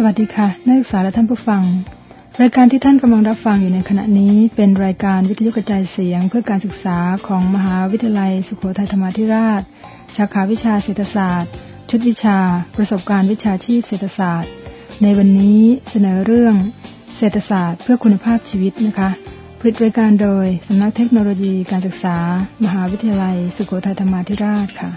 วัสดีค่ะนักศึกษาและท่านผู้ฟังรายการที่ท่านกำลังรับฟังอยู่ในขณะนี้เป็นรายการวิทยุกระจายเสียงเพื่อการศึกษาของมหาวิทยาลัยสุโขทัยธรรมาธิราชสาขาวิชาเศรษฐศาสตร์ชุดวิชาประสบการณ์วิชาชีพเศรษฐศาสตร์ในวันนี้เสนอเรื่องเศรษฐศาสตร์เพื่อคุณภาพชีวิตนะคะผลิตรายการโดยสำนักเทคโนโลยีการศึกษามหาวิทยาลัยสุโขทัยธรรมาธิราชค่ะ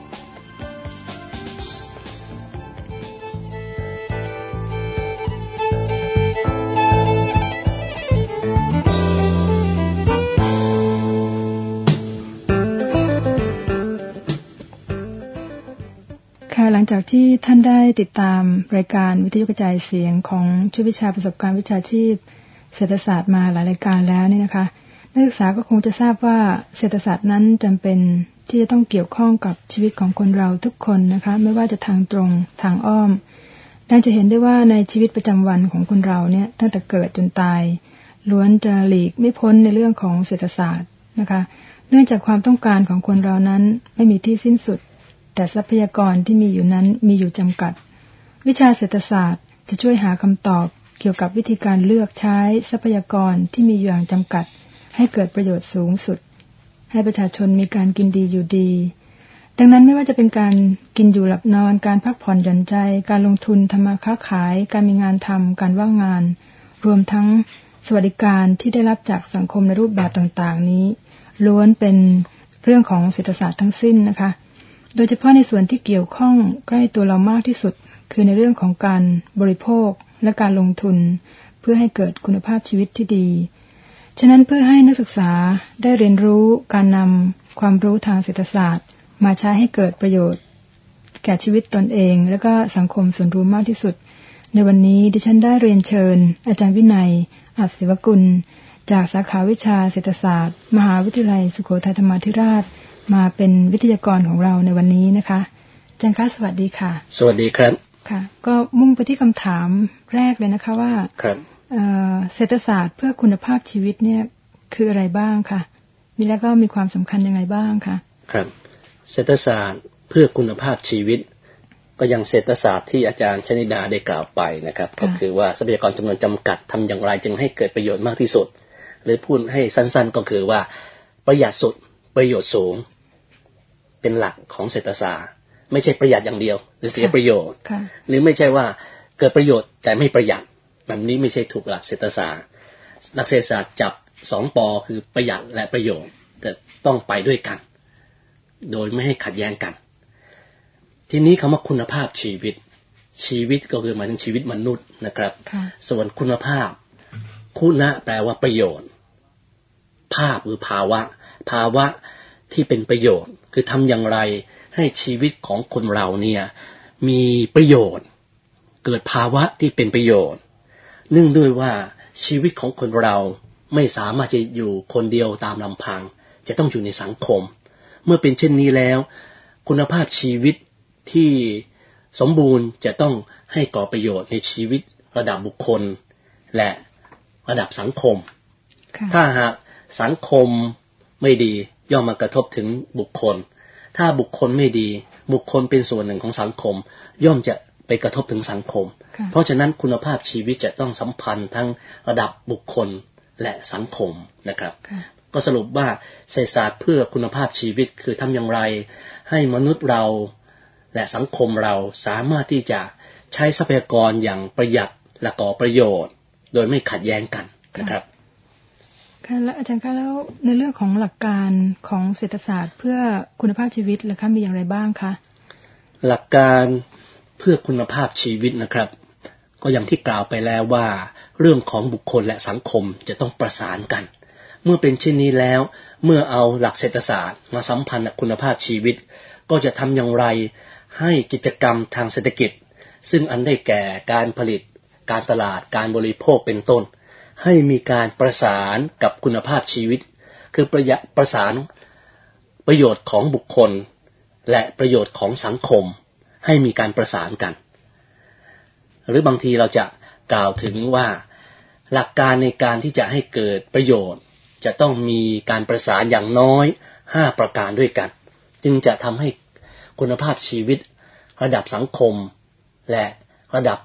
หลังจากที่ท่านได้ติดตามรายการวิทยุกระจายเสียงของชุดวิชาประสบการณ์วิชาชีพเศรษฐศาสตร์มาหลายรายการแล้วนี่นะคะนักศึกษาก็คงจะทราบว่าเศรษฐศาสตร์นั้นจำเป็นที่จะต้องเกี่ยวข้องกับชีวิตของคนเราทุกคนนะคะไม่ว่าจะทางตรงทางอ้อมดังจะเห็นได้ว่าในชีวิตประจำวันของคนเราเนี่ยตั้งแต่เกิดจนตายล้วนจะหลีกไม่พ้นในเรื่องของเศรษฐศาสตร์นะคะเนื่องจากความต้องการของคนเรานั้นไม่มีที่สิ้นสุดแต่ทรัพยากรที่มีอยู่นั้นมีอยู่จำกัดวิชาเศรษฐศาสตร์จะช่วยหาคำตอบเกี่ยวกับวิธีการเลือกใช้ทรัพยากรที่มีอยู่อย่างจำกัดให้เกิดประโยชน์สูงสุดให้ประชาชนมีการกินดีอยู่ดีดังนั้นไม่ว่าจะเป็นการกินอยู่หลับนอนการพักผ่อนหย่อนใจการลงทุนทำมาค้าขายการมีงานทำการว่างงานรวมทั้งสวัสดิการที่ได้รับจากสังคมในรูปแบบต่างๆนี้ล้วนเป็นเรื่องของเศรษฐศาสตร์ทั้งสิ้นนะคะโดยเฉพาะในส่วนที่เกี่ยวข้องใกล้ตัวเรามากที่สุดคือในเรื่องของการบริโภคและการลงทุนเพื่อให้เกิดคุณภาพชีวิตที่ดีฉะนั้นเพื่อให้นักศึกษาได้เรียนรู้การนำความรู้ทางเศรษฐศาสตร์มาใช้ให้เกิดประโยชน์แก่ชีวิตตนเองและก็สังคมส่วนรวมมากที่สุดในวันนี้ดิฉันได้เรียนเชิญอาจารย์วินัยอัศวกุลจากสาขาวิชาเศรษฐศาสตร์มหาวิทยาลัยสุโขทัยธรรมาธิราชมาเป็นวิทยากรของเราในวันนี้นะคะอาจารย์คะสวัสดีค่ะสวัสดีครับค่ะก็มุ่งไปที่คำถามแรกเลยนะคะว่าครับเศรษฐศาสตร์เพื่อคุณภาพชีวิตเนี่ยคืออะไรบ้างค่ะมีแล้วก็มีความสำคัญยังไงบ้างคะครับเศรษฐศาสตร์เพื่อคุณภาพชีวิตก็ยังเศรษฐศาสตร์ที่อาจารย์ชนิดาได้กล่าวไปนะครับก็คือว่าทรัพยากรจำนวนจำกัดทำอย่างไรจึงให้เกิดประโยชน์มากที่สุดหรือพูดให้สั้นๆก็คือว่าประหยัดสุดประโยชน์สูงเป็นหลักของเศรษฐศาสตร์ไม่ใช่ประหยัดอย่างเดียวหรือเสียประโยชน์หรือไม่ใช่ว่าเกิดประโยชน์แต่ไม่ประหยัดแบบนี้ไม่ใช่ถูกหลักเศรษฐศาสตร์นักเศรษฐศาสตร์จับ2 ปอคือประหยัดและประโยชน์แต่ต้องไปด้วยกันโดยไม่ให้ขัดแย้งกันทีนี้คำว่าคุณภาพชีวิตก็คือหมายถึงชีวิตมนุษย์นะครับส่วนคุณภาพคุณะแปลว่าประโยชน์ภาพหรือภาวะที่เป็นประโยชน์คือทำอย่างไรให้ชีวิตของคนเราเนี่ยมีประโยชน์เกิดภาวะที่เป็นประโยชน์เนื่องด้วยว่าชีวิตของคนเราไม่สามารถจะอยู่คนเดียวตามลำพังจะต้องอยู่ในสังคมเมื่อเป็นเช่นนี้แล้วคุณภาพชีวิตที่สมบูรณ์จะต้องให้ก่อประโยชน์ในชีวิตระดับบุคคลและระดับสังคมถ้าหากสังคมไม่ดีย่อมมากระทบถึงบุคคลถ้าบุคคลไม่ดีบุคคลเป็นส่วนหนึ่งของสังคมย่อมจะไปกระทบถึงสังคมเพราะฉะนั้นคุณภาพชีวิตจะต้องสัมพันธ์ทั้งระดับบุคคลและสังคมนะครับก็สรุปว่าเศรษฐศาสตร์เพื่อคุณภาพชีวิตคือทำอย่างไรให้มนุษย์เราและสังคมเราสามารถที่จะใช้ทรัพยากรอย่างประหยัดและก่อประโยชน์โดยไม่ขัดแย้งกันนะครับค่ะแล้วอาจารย์คะแล้วในเรื่องของหลักการของเศรษฐศาสตร์เพื่อคุณภาพชีวิตล่ะคะมีอย่างไรบ้างคะหลักการเพื่อคุณภาพชีวิตนะครับก็อย่างที่กล่าวไปแล้วว่าเรื่องของบุคคลและสังคมจะต้องประสานกันเมื่อเป็นเช่นนี้แล้วเมื่อเอาหลักเศรษฐศาสตร์มาสัมพันธ์กับคุณภาพชีวิตก็จะทำอย่างไรให้กิจกรรมทางเศรษฐกิจซึ่งอันได้แก่การผลิตการตลาดการบริโภคเป็นต้นให้มีการประสานกับคุณภาพชีวิตคือประสานประโยชน์ของบุคคลและประโยชน์ของสังคมให้มีการประสานกันหรือบางทีเราจะกล่าวถึงว่าหลักการในการที่จะให้เกิดประโยชน์จะต้องมีการประสานอย่างน้อย5ประการด้วยกันจึงจะทำให้คุณภาพชีวิตระดับสังคมและระดับ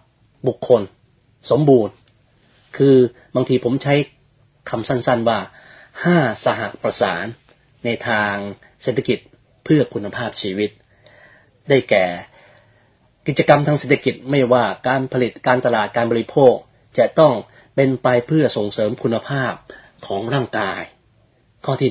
บุคคลสมบูรณ์คือบางทีผมใช้คำสั้นๆว่า5สหประสานในทางเศรษฐกิจเพื่อคุณภาพชีวิตได้แก่กิจกรรมทางเศรษฐกิจไม่ว่าการผลิตการตลาดการบริโภคจะต้องเป็นไปเพื่อส่งเสริมคุณภาพของร่างกายข้อที่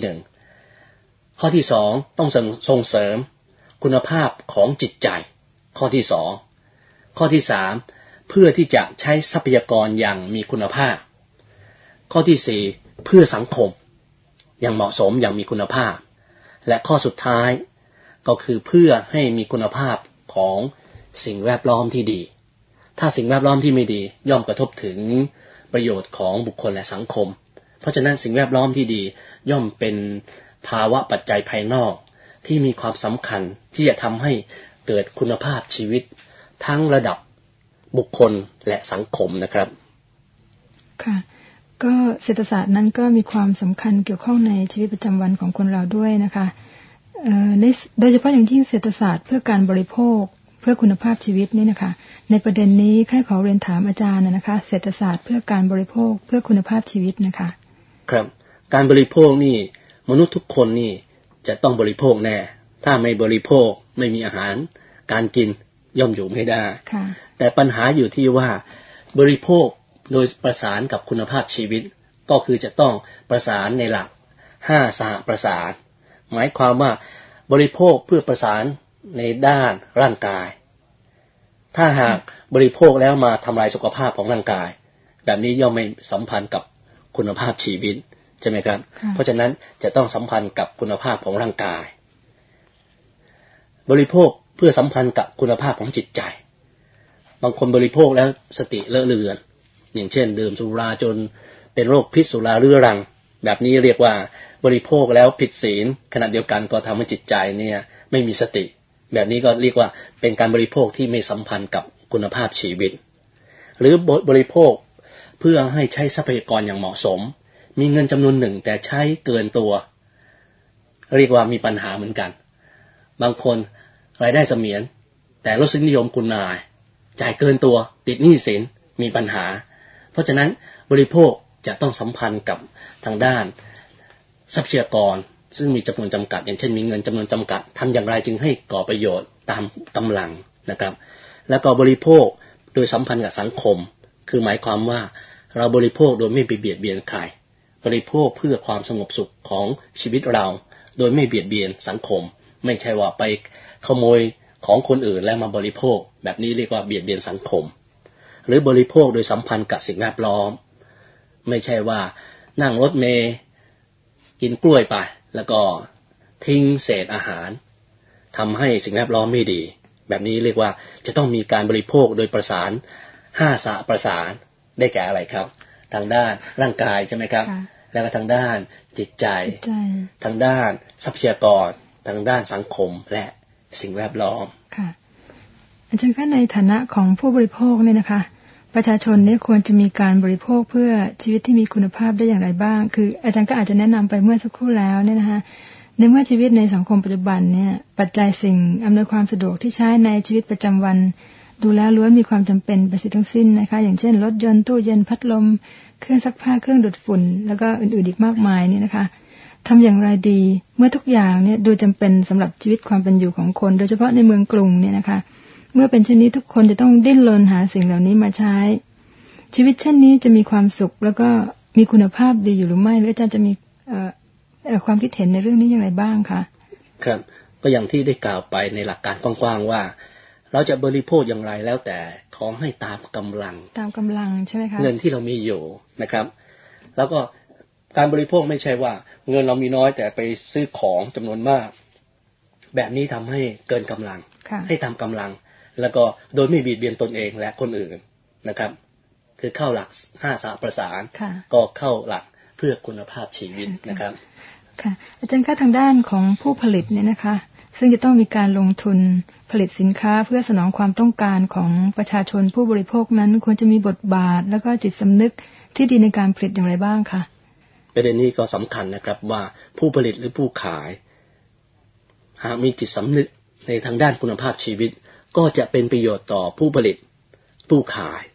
1ข้อที่2ต้องส่งเสริมคุณภาพของจิตใจข้อที่2ข้อที่3เพื่อที่จะใช้ทรัพยากรอย่างมีคุณภาพข้อที่4เพื่อสังคมอย่างเหมาะสมอย่างมีคุณภาพและข้อสุดท้ายก็คือเพื่อให้มีคุณภาพของสิ่งแวดล้อมที่ดีถ้าสิ่งแวดล้อมที่ไม่ดีย่อมกระทบถึงประโยชน์ของบุคคลและสังคมเพราะฉะนั้นสิ่งแวดล้อมที่ดีย่อมเป็นภาวะปัจจัยภายนอกที่มีความสำคัญที่จะทำให้เกิดคุณภาพชีวิตทั้งระดับบุคคลและสังคมนะครับค่ะก็เศรษฐศาสตร์นั้นก็มีความสำคัญเกี่ยวข้องในชีวิตประจำวันของคนเราด้วยนะคะโดยเฉพาะอย่างยิ่งเศรษฐศาสตร์เพื่อการบริโภคเพื่อคุณภาพชีวิตนี่นะคะในประเด็นนี้ข้าขอเรียนถามอาจารย์นะคะเศรษฐศาสตร์เพื่อการบริโภคเพื่อคุณภาพชีวิตนะคะครับการบริโภคนี่มนุษย์ทุกคนนี่จะต้องบริโภคแน่ถ้าไม่บริโภคไม่มีอาหารการกินย่อมอยู่ไม่ได้แต่ปัญหาอยู่ที่ว่าบริโภคโดยประสานกับคุณภาพชีวิตก็คือจะต้องประสานในหลัก5สหประสานหมายความว่าบริโภคเพื่อประสานในด้านร่างกายถ้าหากบริโภคแล้วมาทำลายสุขภาพของร่างกายแบบนี้ย่อมไม่สัมพันธ์กับคุณภาพชีวิตใช่ไหมครับเพราะฉะนั้นจะต้องสัมพันธ์กับคุณภาพของร่างกายบริโภคเพื่อสัมพันธ์กับคุณภาพของจิตใจบางคนบริโภคแล้วสติเลอะเลือนอย่างเช่นดื่มสุราจนเป็นโรคพิษสุราเรื้อรังแบบนี้เรียกว่าบริโภคแล้วผิดศีลขณะเดียวกันก็ทำให้จิตใจเนี่ยไม่มีสติแบบนี้ก็เรียกว่าเป็นการบริโภคที่ไม่สัมพันธ์กับคุณภาพชีวิตหรือบริโภคเพื่อให้ใช้ทรัพยากรอย่างเหมาะสมมีเงินจำนวนหนึ่งแต่ใช้เกินตัวเรียกว่ามีปัญหาเหมือนกันบางคนรายได้เสมียนแต่รสนิยมคุณนายจ่ายเกินตัวติดหนี้สินมีปัญหาเพราะฉะนั้นบริโภคจะต้องสัมพันธ์กับทางด้านทรัพยากรซึ่งมีจำนวนจำกัดอย่างเช่นมีเงินจำนวนจำกัดทำอย่างไรจึงให้ก่อประโยชน์ตามกำลังนะครับแล้วก็บริโภคโดยสัมพันธ์กับสังคมคือหมายความว่าเราบริโภคโดยไม่เบียดเบียนใครบริโภคเพื่อความสงบสุขของชีวิตเราโดยไม่เบียดเบียนสังคมไม่ใช่ว่าไปขโมยของคนอื่นแล้วมาบริโภคแบบนี้เรียกว่าเบียดเบียนสังคมหรือบริโภคโดยสัมพันธ์กับสิ่งแวดล้อมไม่ใช่ว่านั่งรถเมล์กินกล้วยไปแล้วก็ทิ้งเศษอาหารทำให้สิ่งแวดล้อมไม่ดีแบบนี้เรียกว่าจะต้องมีการบริโภคโดยประสาน5สหประสานได้แก่อะไรครับทางด้านร่างกายใช่ไหมครับแล้วก็ทางด้านจิตใจทางด้านทรัพยากรทางด้านสังคมและสิ่งแวดล้อมค่ะอาจารย์คะในฐานะของผู้บริโภคเนี่ยนะคะประชาชนเนี่ยควรจะมีการบริโภคเพื่อชีวิตที่มีคุณภาพได้อย่างไรบ้างคืออาจารย์ก็อาจจะแนะนำไปเมื่อสักครู่แล้วเนี่ยนะคะในเมื่อชีวิตในสังคมปัจจุบันเนี่ยปัจจัยสิ่งอำนวยความสะดวกที่ใช้ในชีวิตประจำวันดูแล้วล้วนมีความจำเป็นไปเสียทั้งสิ้นนะคะอย่างเช่นรถยนต์ตู้เย็นพัดลมเครื่องซักผ้าเครื่องดูดฝุ่นแล้วก็อื่นๆอีกมากมายนี่นะคะทำอย่างไรดีเมื่อทุกอย่างเนี่ยดูจำเป็นสำหรับชีวิตความเป็นอยู่ของคนโดยเฉพาะในเมืองกรุงเนี่ยนะคะเมื่อเป็นเช่นนี้ทุกคนจะต้องดิ้นรนหาสิ่งเหล่านี้มาใช้ชีวิตเช่นนี้จะมีความสุขแล้วก็มีคุณภาพดีอยู่หรือไม่หรืออาจารย์จะมีความคิดเห็นในเรื่องนี้อย่างไรบ้างคะครับก็อย่างที่ได้กล่าวไปในหลักการกว้างๆว่าเราจะบริโภคอย่างไรแล้วแต่ขอให้ตามกำลังใช่ไหมคะเงินที่เรามีอยู่นะครับแล้วก็การบริโภคไม่ใช่ว่าเงินเรามีน้อยแต่ไปซื้อของจำนวนมากแบบนี้ทำให้เกินกำลังให้ตามกำลังแล้วก็โดยไม่เบียดเบียนตนเองและคนอื่นนะครับคือเข้าหลัก5สหประสานก็เข้าหลักเพื่อคุณภาพชีวิตนะครับค่ะอาจารย์คะทางด้านของผู้ผลิตเนี่ยนะคะซึ่งจะต้องมีการลงทุนผลิตสินค้าเพื่อสนองความต้องการของประชาชนผู้บริโภคนั้นควรจะมีบทบาทแล้วก็จิตสำนึกที่ดีในการผลิตอย่างไรบ้างคะประเด็นนี้ก็สำคัญนะครับว่าผู้ผลิตหรือผู้ขายหากมีจิตสำนึกในทางด้านคุณภาพชีวิตก็จะเป็นประโยชน์ต่อผู้ผลิตผู้ขาย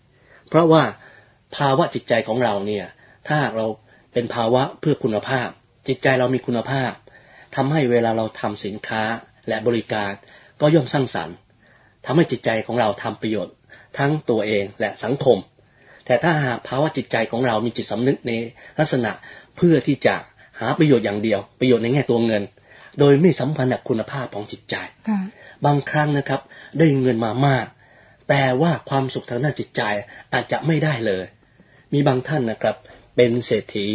เพราะว่าภาวะจิตใจของเราเนี่ยถ้าเราเป็นภาวะเพื่อคุณภาพจิตใจเรามีคุณภาพทำให้เวลาเราทำสินค้าและบริการก็ย่อมสร้างสรรค์ทำให้จิตใจของเราทำประโยชน์ทั้งตัวเองและสังคมแต่ถ้าหากภาวะจิตใจของเรามีจิตสำนึกในลักษณะเพื่อที่จะหาประโยชน์อย่างเดียวประโยชน์ในแง่ตัวเงินโดยไม่สัมพันธ์กับคุณภาพของจิตใจบางครั้งนะครับได้เงินมามากแต่ว่าความสุขทางด้านจิตใจอาจจะไม่ได้เลยมีบางท่านนะครับเป็นเศรษฐี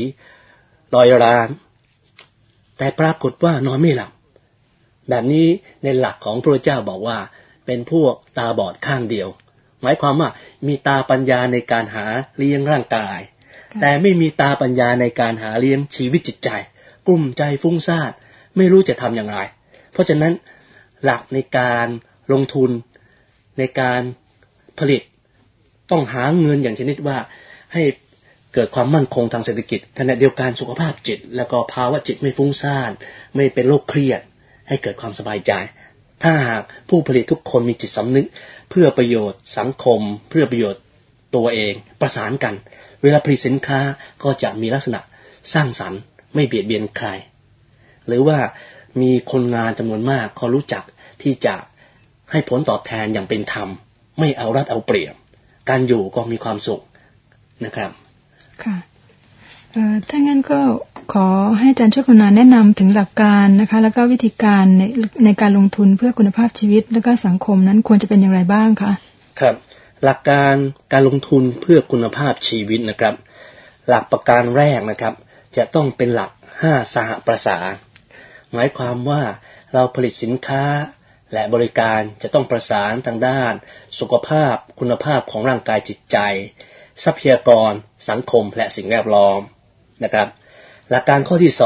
100 ล้านแต่ปรากฏว่านอนไม่หลับแบบนี้ในหลักของพระเจ้าบอกว่าเป็นพวกตาบอดข้างเดียวหมายความว่ามีตาปัญญาในการหาเลี้ยงร่างกายแต่ไม่มีตาปัญญาในการหาเลี้ยงชีวิตจิตใจกลุ้มใจฟุ้งซ่านไม่รู้จะทำอย่างไรเพราะฉะนั้นหลักในการลงทุนในการผลิตต้องหาเงินอย่างชนิดว่าให้เกิดความมั่นคงทางเศรษฐกิจขณะเดียวกันสุขภาพจิตแล้วก็ภาวะจิตไม่ฟุ้งซ่านไม่เป็นโรคเครียดให้เกิดความสบายใจถ้าหากผู้ผลิตทุกคนมีจิตสำนึกเพื่อประโยชน์สังคมเพื่อประโยชน์ตัวเองประสานกันเวลาผลิตสินค้าก็จะมีลักษณะสร้างสรรค์ไม่เบียดเบียนใครหรือว่ามีคนงานจำนวนมากเขารู้จักที่จะให้ผลตอบแทนอย่างเป็นธรรมไม่เอารัดเอาเปรียบการอยู่ก็มีความสุขนะครับค่ะถ้างั้นก็ขอให้อาจารย์ช่วยกรุณาแนะนำถึงหลักการนะคะแล้วก็วิธีการในการลงทุนเพื่อคุณภาพชีวิตและก็สังคมนั้นควรจะเป็นอย่างไรบ้างคะครับหลักการลงทุนเพื่อคุณภาพชีวิตนะครับหลักประการแรกนะครับจะต้องเป็นหลัก5สหประสานหมายความว่าเราผลิตสินค้าและบริการจะต้องประสานทางด้านสุขภาพคุณภาพของร่างกายจิตใจทรัพยากรสังคมและสิ่งแวดล้อมนะครับหลักการข้อที่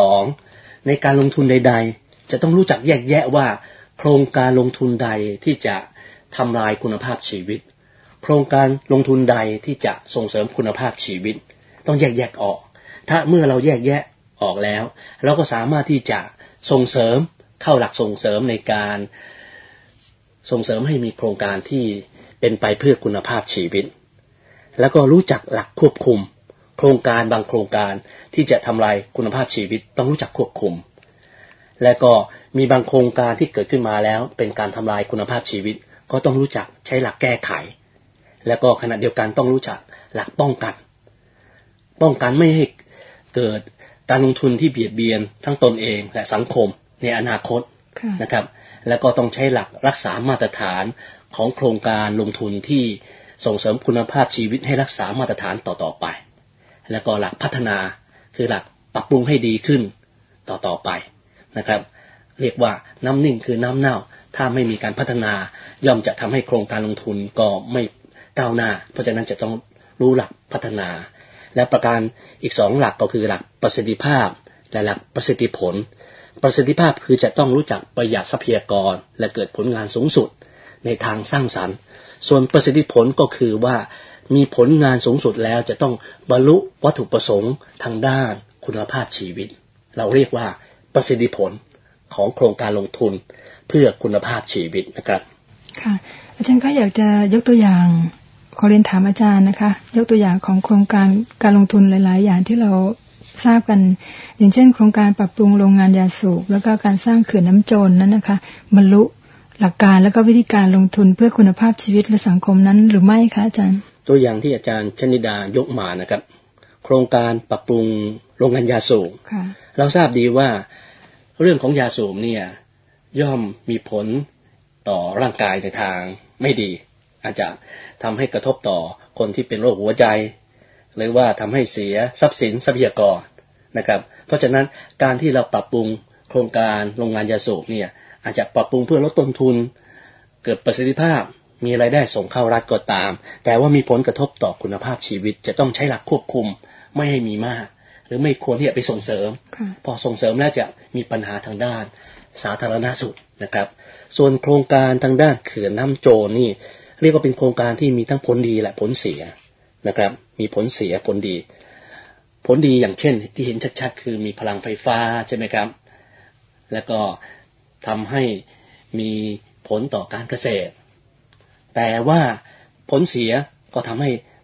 2ในการลงทุนใดๆจะต้องรู้จักแยกแยะว่าโครงการลงทุนใดที่จะทำลายคุณภาพชีวิตโครงการลงทุนใดที่จะส่งเสริมคุณภาพชีวิตต้องแยกแยะออกถ้าเมื่อเราแยกแยะออกแล้วเราก็สามารถที่จะส่งเสริมเข้าหลักส่งเสริมในการส่งเสริมให้มีโครงการที่เป็นไปเพื่อคุณภาพชีวิตแล้วก็รู้จักหลักควบคุมโครงการบางโครงการที่จะทำลายคุณภาพชีวิตต้องรู้จักควบคุมและก็มีบางโครงการที่เกิดขึ้นมาแล้วเป็นการทำลายคุณภาพชีวิตก็ต้องรู้จักใช้หลักแก้ไขแล้วก็ขณะเดียวกันต้องรู้จักหลักป้องกันไม่ให้เกิดการลงทุนที่เบียดเบียนทั้งตนเองและสังคมในอนาคตนะครับแล้วก็ต้องใช้หลักรักษามาตรฐานของโครงการลงทุนที่ส่งเสริมคุณภาพชีวิตให้รักษามาตรฐานต่อไปแล้วก็หลักพัฒนาคือหลักปรับปรุงให้ดีขึ้นต่อไปนะครับเรียกว่าน้ำนิ่งคือน้ำเน่าถ้าไม่มีการพัฒนาย่อมจะทำให้โครงการลงทุนก็ไม่ก้าวหน้าเพราะฉะนั้นจะต้องรู้หลักพัฒนาและประการอีก2หลักก็คือหลักประสิทธิภาพและหลักประสิทธิผลประสิทธิภาพคือจะต้องรู้จักประหยัดทรัพยากรและเกิดผลงานสูงสุดในทางสร้างสรรค์ส่วนประสิทธิผลก็คือว่ามีผลงานสูงสุดแล้วจะต้องบรรลุวัตถุประสงค์ทางด้านคุณภาพชีวิตเราเรียกว่าประสิทธิผลของโครงการลงทุนเพื่อคุณภาพชีวิตนะครับค่ะอาจารย์ก็อยากจะยกตัวอย่างขอเรียนถามอาจารย์นะคะยกตัวอย่างของโครงการลงทุนหลายๆอย่างที่เราทราบกันอย่างเช่นโครงการปรับปรุงโรงงานยาสูบแล้วก็การสร้างเขื่อนน้ำโจรนั้นนะคะบรรลุหลักการแล้วก็วิธีการลงทุนเพื่อคุณภาพชีวิตและสังคมนั้นหรือไม่คะอาจารย์ตัวอย่างที่อาจารย์ชนิดายกมานะครับโครงการปรับปรุงโรงงานยาสูบเราทราบดีว่าเรื่องของยาสูบเนี่ยย่อมมีผลต่อร่างกายในทางไม่ดีอาจจะทำให้กระทบต่อคนที่เป็นโรคหัวใจหรือว่าทำให้เสียทรัพย์สินทรัพยากรนะครับเพราะฉะนั้นการที่เราปรับปรุงโครงการโรงงานยาสูบเนี่ยอาจจะปรับปรุงเพื่อลดต้นทุนเกิดประสิทธิภาพมีรายได้ส่งเข้ารัฐก็ตามแต่ว่ามีผลกระทบต่อคุณภาพชีวิตจะต้องใช้หลักควบคุมไม่ให้มีมากหรือไม่ควรที่จะไปส่งเสริมพอส่งเสริมแล้วจะมีปัญหาทางด้านสาธารณสุขนะครับส่วนโครงการทางด้านเขื่อนน้ำโจรนี่เรียกว่าเป็นโครงการที่มีทั้งผลดีและผลเสียนะครับมีผลเสียผลดีอย่างเช่นที่เห็นชัดๆคือมีพลังไฟฟ้าใช่ไหมครับแล้วก็ทำให้มีผลต่อการเกษตรแต่ว่าผลเสียก็ทำให้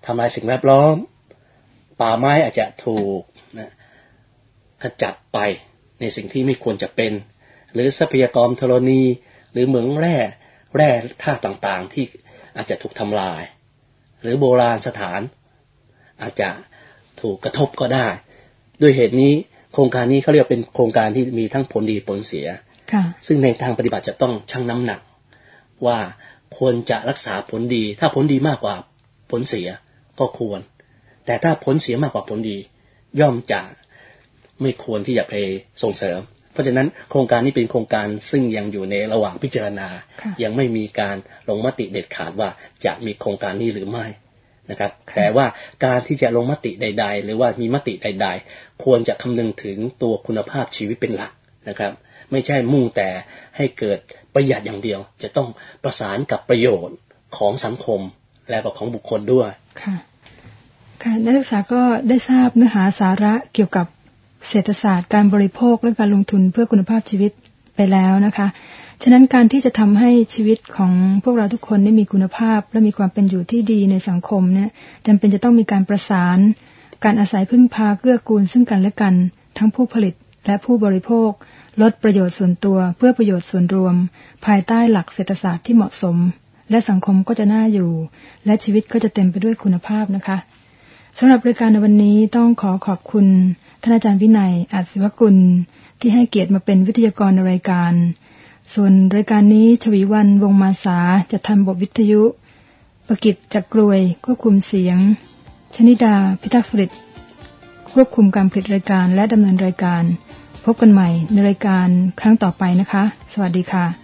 ทำลายสิ่งแวดล้อมป่าไม้อาจจะถูกขจัดไปในสิ่งที่ไม่ควรจะเป็นหรือทรัพยากรธรณีหรือเหมืองแร่ธาตุต่างๆที่อาจจะถูกทำลายหรือโบราณสถานอาจจะถูกกระทบก็ได้ด้วยเหตุนี้โครงการนี้เขาเรียกเป็นโครงการที่มีทั้งผลดีผลเสียซึ่งในทางปฏิบัติจะต้องชั่งน้ำหนักว่าควรจะรักษาผลดีถ้าผลดีมากกว่าผลเสียก็ควรแต่ถ้าผลเสียมากกว่าผลดีย่อมจะไม่ควรที่จะไปส่งเสริมเพราะฉะนั้นโครงการนี้เป็นโครงการซึ่งยังอยู่ในระหว่างพิจารณายังไม่มีการลงมติเด็ดขาดว่าจะมีโครงการนี้หรือไม่นะครับแต่ว่าการที่จะลงมติใดๆหรือว่ามีมติใดๆควรจะคำนึงถึงตัวคุณภาพชีวิตเป็นหลักนะครับไม่ใช่มุ่งแต่ให้เกิดประหยัดอย่างเดียวจะต้องประสานกับประโยชน์ของสังคมและก็ของบุคคลด้วยค่ะนักศึกษาก็ได้ทราบเนื้อหาสาระเกี่ยวกับเศรษฐศาสตร์การบริโภคและการลงทุนเพื่อคุณภาพชีวิตไปแล้วนะคะฉะนั้นการที่จะทำให้ชีวิตของพวกเราทุกคนได้มีคุณภาพและมีความเป็นอยู่ที่ดีในสังคมเนี่ยจำเป็นจะต้องมีการประสานการอาศัยพึ่งพาเกื้อกูลซึ่งกันและกันทั้งผู้ผลิตและผู้บริโภคลดประโยชน์ส่วนตัวเพื่อประโยชน์ส่วนรวมภายใต้หลักเศรษฐศาสตร์ที่เหมาะสมและสังคมก็จะน่าอยู่และชีวิตก็จะเต็มไปด้วยคุณภาพนะคะสำหรับรายการในวันนี้ต้องขอบคุณท่านอาจารย์วินัยอาจศิวกุลที่ให้เกียรติมาเป็นวิทยากรในรายการส่วนรายการนี้ชวีวรรณวงศ์มาสาจะทำบทวิทยุประกิตจักรกรวยควบคุมเสียงชนิดาพิทักษ์ผลิตควบคุมการผลิตรายการและดำเนินรายการพบกันใหม่ในรายการครั้งต่อไปนะคะสวัสดีค่ะ